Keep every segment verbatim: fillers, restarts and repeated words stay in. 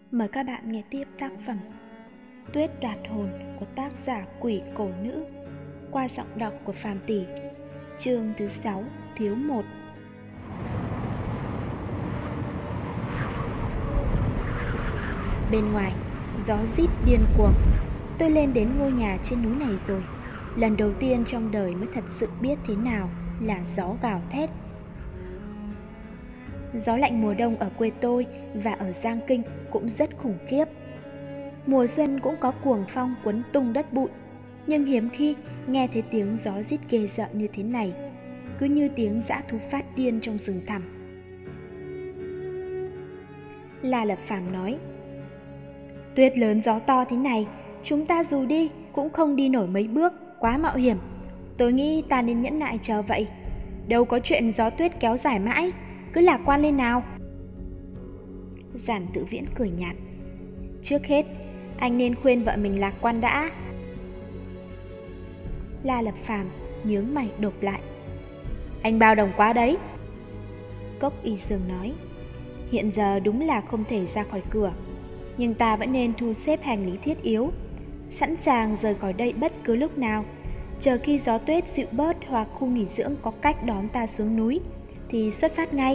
Mời các bạn nghe tiếp tác phẩm Tuyết đoạt hồn của tác giả Quỷ Cổ Nữ qua giọng đọc của Phàm Tỷ. Chương thứ sáu, thiếu một. Bên ngoài, gió rít điên cuồng. Tôi lên đến ngôi nhà trên núi này rồi. Lần đầu tiên trong đời mới thật sự biết thế nào là gió gào thét. Gió lạnh mùa đông ở quê tôi và ở Giang Kinh cũng rất khủng khiếp. Mùa xuân cũng có cuồng phong cuốn tung đất bụi, nhưng hiếm khi nghe thấy tiếng gió rít ghê rợn như thế này, cứ như tiếng dã thú phát điên trong rừng thẳm. La Lập Phàm nói: Tuyết lớn gió to thế này, chúng ta dù đi cũng không đi nổi mấy bước, quá mạo hiểm. Tôi nghĩ ta nên nhẫn nại chờ vậy. Đâu có chuyện gió tuyết kéo dài mãi, cứ lạc quan lên nào. Giản Tự Viễn cười nhạt: Trước hết, anh nên khuyên vợ mình lạc quan đã. La Lập Phàm nhướng mày đột lại: Anh bao đồng quá đấy. Cốc Y Dương nói: Hiện giờ đúng là không thể ra khỏi cửa, nhưng ta vẫn nên thu xếp hành lý thiết yếu, sẵn sàng rời khỏi đây bất cứ lúc nào. Chờ khi gió tuyết dịu bớt hoặc khu nghỉ dưỡng có cách đón ta xuống núi thì xuất phát ngay.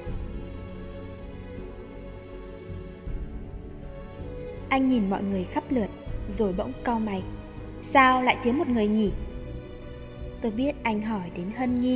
Anh nhìn mọi người khắp lượt, rồi bỗng cau mày: Sao lại thiếu một người nhỉ? Tôi biết anh hỏi đến Hân Nhi.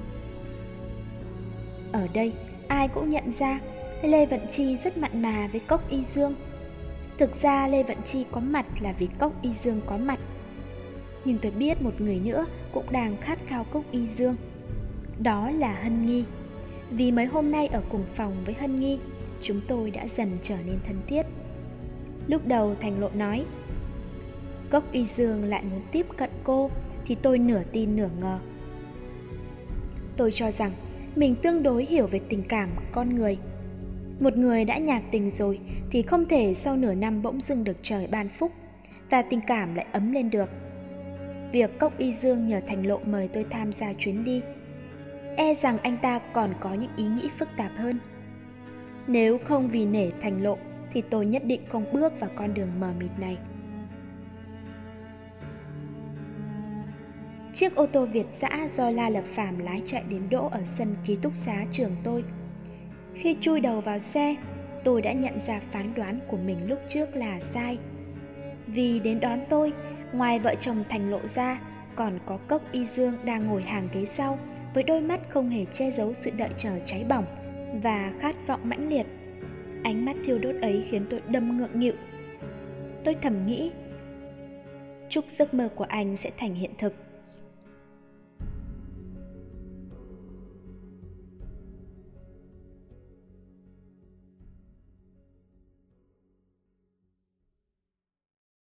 Ở đây ai cũng nhận ra Lê Vận Chi rất mặn mà với Cốc Y Dương. Thực ra Lê Vận Chi có mặt là vì Cốc Y Dương có mặt. Nhưng tôi biết một người nữa cũng đang khát khao Cốc Y Dương. Đó là Hân Nhi. Vì mấy hôm nay ở cùng phòng với Hân Nhi, chúng tôi đã dần trở nên thân thiết. Lúc đầu Thành Lộ nói Cốc Y Dương lại muốn tiếp cận cô thì tôi nửa tin nửa ngờ. Tôi cho rằng mình tương đối hiểu về tình cảm con người. Một người đã nhạt tình rồi thì không thể sau nửa năm bỗng dưng được trời ban phúc và tình cảm lại ấm lên được. Việc Cốc Y Dương nhờ Thành Lộ mời tôi tham gia chuyến đi, e rằng anh ta còn có những ý nghĩ phức tạp hơn. Nếu không vì nể Thành Lộ thì tôi nhất định không bước vào con đường mờ mịt này. Chiếc ô tô Việt dã do La Lập Phàm lái chạy đến đỗ ở sân ký túc xá trường tôi. Khi chui đầu vào xe, tôi đã nhận ra phán đoán của mình lúc trước là sai. Vì đến đón tôi, ngoài vợ chồng Thành Lộ ra, còn có Cốc Y Dương đang ngồi hàng ghế sau, với đôi mắt không hề che giấu sự đợi chờ cháy bỏng và khát vọng mãnh liệt. Ánh mắt thiêu đốt ấy khiến tôi đâm ngượng nghịu. Tôi thầm nghĩ, chúc giấc mơ của anh sẽ thành hiện thực.